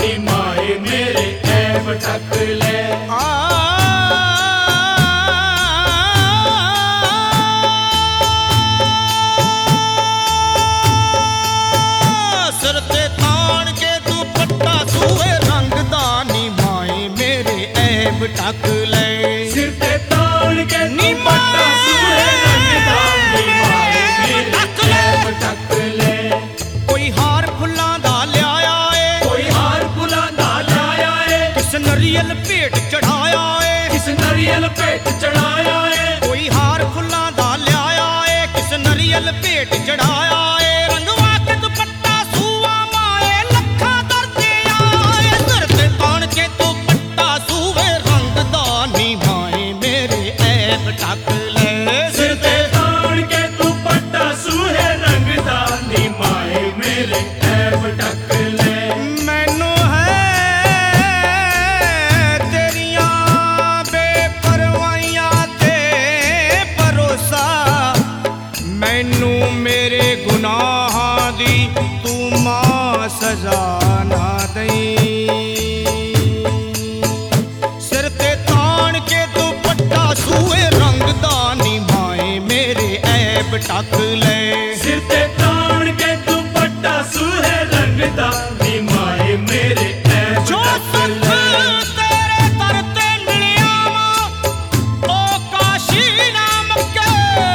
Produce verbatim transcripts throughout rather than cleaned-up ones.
नी माए मेरे ऐब ढक ले। सिर ते तान के दुपट्टा सूहे रंग दा नी माए मेरे ऐब ढक ले। सिर ते तान के दुपट्टा सूहे रंग दा नी माए मेरे ऐब ढक ले। कोई हार फुल्लां दा लियाया ए, कोई हार फुल्लां दा लियाया ए, किस नरियल भेंट चढ़ाया ए, किस नरियल भेंट चढ़ाया ए। कोई हार फुल्लां दा लियाया ए, किस नरियल भेंट चढ़ाया ए। रंगवा के दुपट्टा सूवा माए लखा दर्दे आए। सिर ते तान के दुपट्टा सूवे रंग दा नी माए मेरे ऐब ढक ले। सिर ते तान के दुपट्टा सूहे रंग दा नी माए मेरे ऐब ढक ले। मैनू है तेरियां बेपरवाहियां ते भरोसा, मैनू मेरे गुनाहां दी तू मां सजा ना दई। सिर ते तान के दुपट्टा सूहे रंग दा नी माए मेरे ऐब ढक ले। सिर ते तान के दुपट्टा सूहे रंग दा नी माए मेरे ऐब जो ढक सुख ले। तेरे दर ते मिलिया वा ओ काशी नाम के,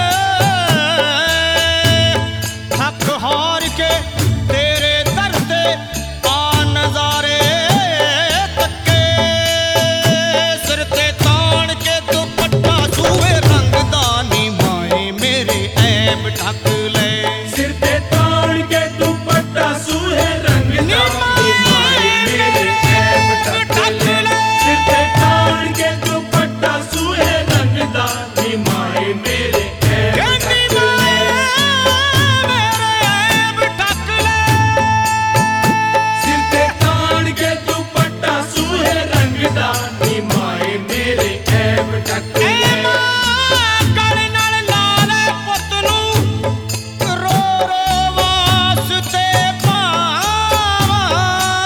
थक हार के तेरे दर ते आ नजारे तके। सिर ते तान के दुपट्टा सूहे रंग दा नी माए मेरे ऐब ढक ले। सिर ते तान के दुपट्टा सूहे रंग दा नी माए मेरे ऐब ढक ले। सिर ते तान के दुपट्टा सूहे रंग दा नी माए मेरे ऐब कहनी ढक ले। मेरे ऐब ढक ले। सिर ते तान के दुपट्टा सूहे रंग दा नी माए मेरे ऐब ढक ऐ ले। मां गल नाल ला ले पुੱਤ ਨੂੰ रो रो वास्ते पावाਂ।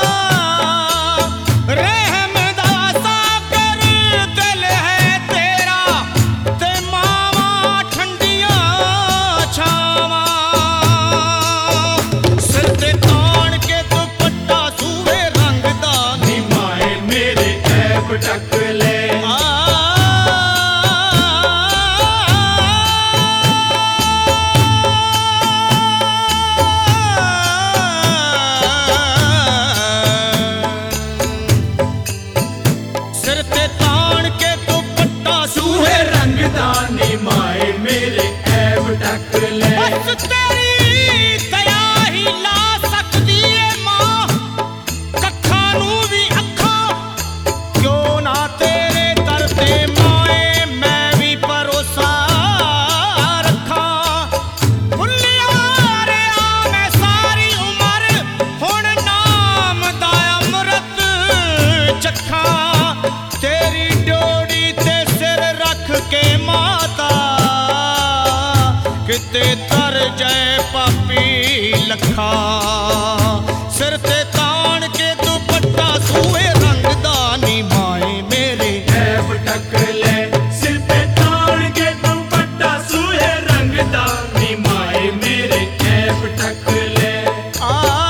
रहम दा सागर दिल है तेरा ते मावाਂ ठंडियां छावाਂ। सिर ते तान के दुपट्टा सूहे रंग दा नी माए मेरे ऐब ढक ले। सिर ते तान के दुपट्टा सूहे रंग दा नी माए मेरे ऐब ढक ले। बस तेरी दया ही ला सकदी ए मां कखां नूं भी अखां। क्यों ना तेरे दर ते माए मैं भी भरोसा रखां। भुल्लिया रिहा मैं सारी उमर हुण नाम दा अमृत चखां। तेरी डोरी ते सिर रख के माता किते तर जाए पापी लखा। सिर ते तान के दुपट्टा सूहे रंग दा नी माए मेरे ऐब ढक ले। सिर ते तान के दुपट्टा सूहे रंग दा नी माए मेरे ऐब ढक ले। आ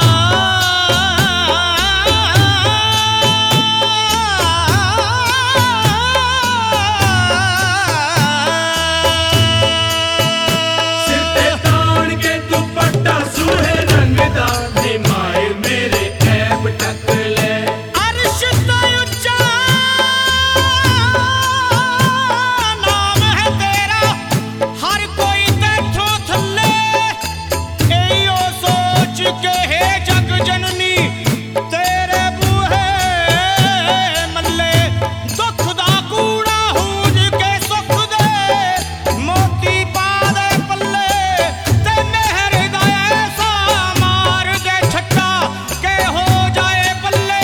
सिर ते तान के दुपट्टा सूहे रंग दा नी माए मेरे ऐब ढक ले। अर्श दा उच्चा नाम है तेरा, हर कोई तैथों थल्ले। एयो सोच के हे जग जननी तेरे बूहे मल्ले। दुख दा कूड़ा हूंज के सुख दे मोती पा दे पल्ले। ते मेहर दा ऐसा मार दे छट्टा के हो जाए पल्ले।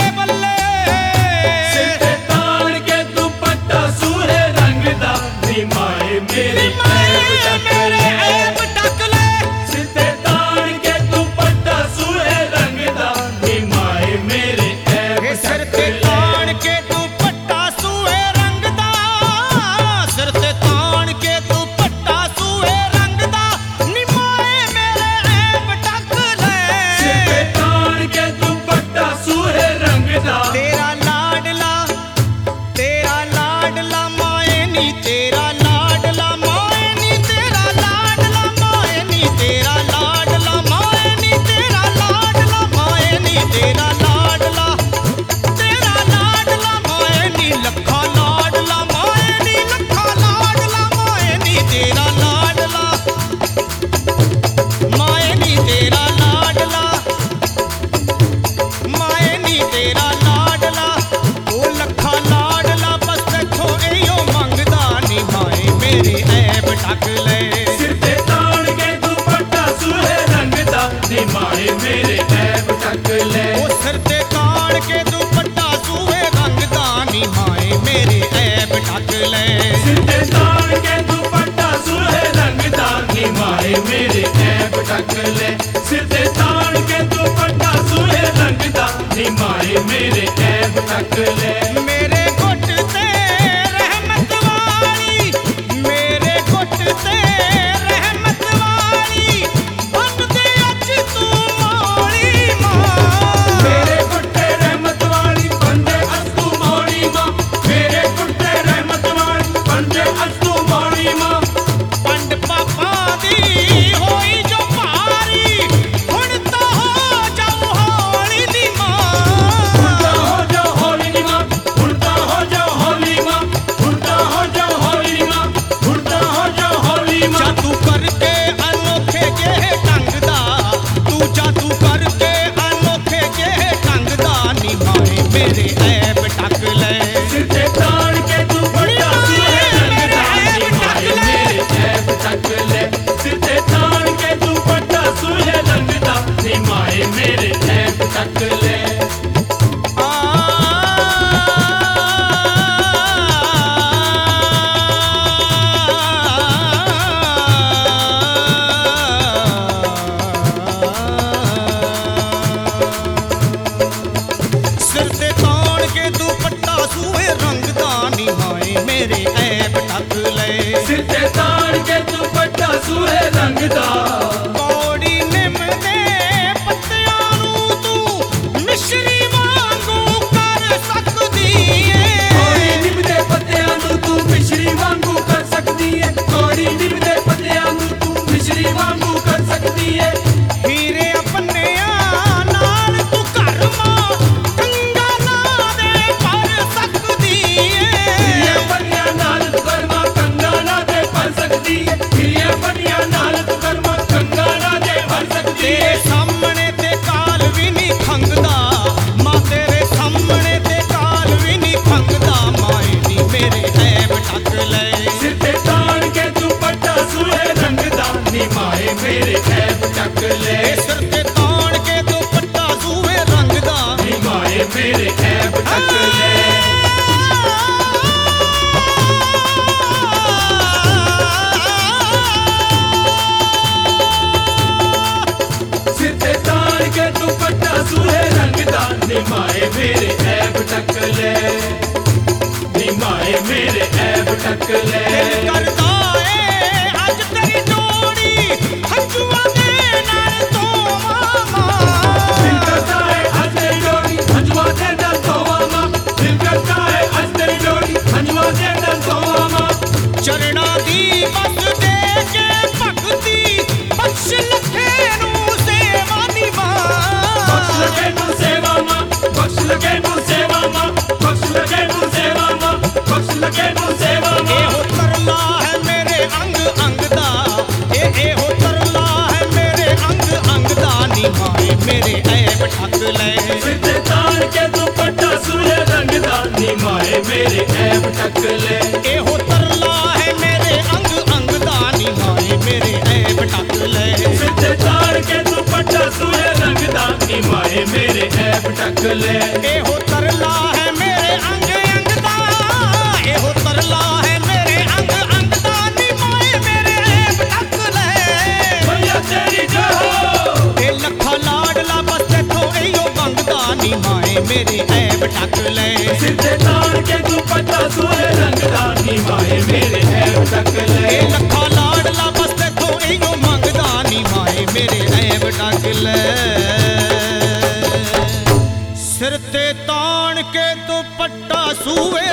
तेरा लाडला ओ लखा लाडला बस तैथों इयो मंगदा नी माए मेरे ऐब ढक ले सिर ते तान के दुपट्टा सूहे रंग दा नी माए मेरे ऐब ढक ले ओ सिर ते तान के दुपट्टा सूहे रंग दा नी माए मेरे ऐब ढक ले सिर ते तान के दुपट्टा सूहे रंग दा नी माए मेरे ऐब ढक ले सिर ते तान के दुपट्टा सूहे रंग दा नी माए मेरे ऐब ढक ले मेरे गुट ते रहमत वाली मेरे गुट ते रहमत वाली बन दे अज तू मौली मां मेरे गुट्टे रहमत वाली बंदे अस्तु मौली मां मेरे गुट्टे रहमत वाली बंदे अस्तु मौली मां पंड पापा दी होई जो भारी हुण तो हो जाऊं हौली दी उड़ता मां हो जाओ होली नी मां उड़ता हो जाओ होली मां उड़ता हो जाओ होली मां उड़ता हो जाओ होली मां जादू करके अनोखे जे ढंग दा तू जादू करके अनोखे जे ढंग दा नी माए मेरे ऐब ढक ले सिर ते तान के दुपट्टा सूहे रंग दा नी माए मेरे ऐब ढक ले सिर ते तान के दुपट्टा सूहे रंग दा नी माए मेरे ऐब ढक ले आ सिर ते तान के दुपट्टा सूहे रंग दा नी माए मेरे ऐब ढक ले सिर ते तान के दुपट्टा सूहे रंग दा कौड़ी निम दे पत्तियां नूं तू मिश्री वांगू कर सकदी कोड़ी ਏ ਨਿੰਮ ਦੇ ਪੱਤਿਆਂ ਨੂੰ ਤੂੰ ਮਿਸ਼ਰੀ ਵਾਂਗੂ ਕਰ ਸਕਦੀ ਏ ਕੋੜੀ ਨਿੰਮ ਦੇ ਪੱਤਿਆਂ ਨੂੰ ਤੂੰ ਮਿਸ਼ਰੀ ਵਾਂਗੂ ਕਰ ਸਕਦੀ ਏ ਹੀਰੇ ਪੰਨਿਆਂ ਨਾਲ ਤੂੰ ਘਰ ਮਾਂ ਕੰਗਾ ਲਾ ਦੇ ਪਰ ਸਕਦੀ ਹੀਰੇ ਏ ਪੰਨਿਆਂ ਨਾਲ ਤੂੰ ਕਰਮਾ ਕੰਗਾ ਨਾ ਦੇ ਭਰ ਸਕਦੀ ਏ ਹੀਰੇ ਪੰਨਿਆਂ ਨਾਲ ਤੂੰ ਕਰਮਾ ਕੰਗਾ ਨਾ ਦੇ ਭਰ ਸਕਦੀ ਤੇਰੇ ਏ ਸਾਹਮਣੇ ਤੇ ਕਾਲ ਵੀ ਨਹੀਂ ਖੰਗਦਾ ਮਾਂ ਤੇਰੇ ਸਾਹਮਣੇ ਤੇ ਕਾਲ ਵੀ ਨਹੀਂ ਖੰਗਦਾ ਮਾਏ ਨੀ ਮੇਰੇ ਐਬ ਢਕ ਲੈ ਸਿਰ ਤੇ ਤਾਣ ਕੇ ਦੁਪੱਟਾ ਸੂਹੇ ਰੰਗ ਦਾ ਨੀ ਮਾਏ ਮੇਰੇ ਐਬ ਢੱਕ ਲੈ ਏ ਸਿਰ ਤੇ ਤਾਣ ਕੇ ਦੁਪੱਟਾ ਸੂਹੇ ਰੰਗ ਦਾ ਨੀ ਮਾਏ ਮੇਰੇ ਐਬ ਢੱਕ ਲੈ ਸਿਰ ਤੇ ਤਾਣ ਕੇ ਦੁਪੱਟਾ ਸੂਹੇ ਰੰਗ ਦਾ ਨੀ ਮਾਏ ਮੇਰੇ ਐਬ ਢੱਕ ਲੈ ਨੀ ਮਾਏ ਮੇਰੇ ਐਬ ਢੱਕ ਲੈ ਦਿਲ ਕਰਦਾ ਏ ਅੱਜ ਤੇਰੀ ਜੋੜੀ ਹੰਝੂਆਂ ਦੇ ਨਾਲ ਧੋਵਾਂ ਦਿਲ ਮਾਂ ਕਰਦਾ ਹੈ ਅੱਜ ਤੇਰੀ ਜੋੜੀ ਹੰਝੂਆਂ ਦੇ ਨਾਲ ਧੋਵਾਂ ਮਾਂ ਦਿਲ ਕਰਦਾ ਹੈ ਅੱਜ ਤੇਰੀ ਜੋੜੀ ਹੰਝੂਆਂ ਦੇ ਨਾਲ ਧੋਵਾਂ ਮਾਂ ਚਰਣਾ ਦੀ ਬਸ ਦੇ ਕੇ ਭਗਤੀ ਬਖਸ਼ ਲਖੇ ਨੂੰ ਸੇਵਾ ਨੀ ਬਖਸ਼ ਮਾਂ ਲਗੇ ਨੂੰ ਸੇਵਾ ਮਾਂ ਬਖਸ਼ ਲਗੇ ਨੂੰ ਸੇਵਾ ਮਾਂ ਬਖਸ਼ ਲਗੇ ਨੂੰ ਸੇਵਾ ਮਾਂ ਬਖਸ਼ ਲਗੇ ਨੂੰ ਸੇਵਾ ਮਾਂ ਇਹੋ ਤਰਲਾ ਹੈ ਮੇਰੇ ਅੰਗ ਅੰਗ ਦਾ ਇਹ ਇਹੋ ਤਰਲਾ ਹੈ ਮੇਰੇ ਅੰਗ ਅੰਗ ਦਾ ਨੀ ਮਾਏ ਮੇਰੇ ਐਬ ਢਕ ਲੈ ਸਿਰ ਤੇ ਤਾਣ ਕੇ ਦੁਪੱਟਾ ਸੂਹੇ ਰੰਗ ਦਾ ਨੀ ਮਾਏ ਮੇਰੇ ਐਬ ਢੱਕ ਲੈ ਇਹੋ ਤਰਲਾ ਹੈ ਮੇਰੇ ਅੰਗ ਅੰਗ ਦਾ ਨੀ ਮਾਏ ਮੇਰੇ ਐਬ ਢਕ ਲੈ ਸਿਰ ਤੇ ਤਾਣ ਕੇ ਦੁਪੱਟਾ ਸੂਹੇ ਰੰਗ ਦਾ ਨੀ ਮਾਏ ਮੇਰੇ ਐਬ ਢੱਕ ਲੈ ਇਹੋ ਤਰਲਾ ਹੈ ਮੇਰੇ ਅੰਗ ਅੰਗ ਦਾ ਇਹੋ ਤਰਲਾ ਹੈ ਮੇਰੇ ਅੰਗ ਅੰਗ ਦਾ ਨੀ ਮਾਏ ਮੇਰੇ ਐਬ ਢਕ ਲੈ ਭਈਆ ਤੇਰੀ ਜੈ ਹੋ ਇਹ ਲੱਖਾ ਲਾਡਲਾ ਬਸ ਤੇਥੋਂ ਇਓ ਮੰਗਦਾ ਨੀ ਮਾਏ ਮੇਰੇ ਐਬ ਢਕ ਲੈ ਸਿਰ ਤੇ ਤਾਣ ਕੇ ਦੁਪੱਟਾ ਸੂਹੇ ਰੰਗ ਦਾ ਨੀ ਮਾਏ ਮੇਰੇ ਐਬ ਢੱਕ ਲੈ ਇਹ ਲੱਖਾ ਲਾਡਲਾ ਬਸ ਤੇਥੋਂ ਇਓ ਮੰਗਦਾ ਨੀ ਮਾਏ ਮੇਰੇ ਐਬ ਢਕ ਲੈ ਸਿਰ ਤੇ ਤਾਣ ਕੇ ਦੁਪੱਟਾ ਸੂਏ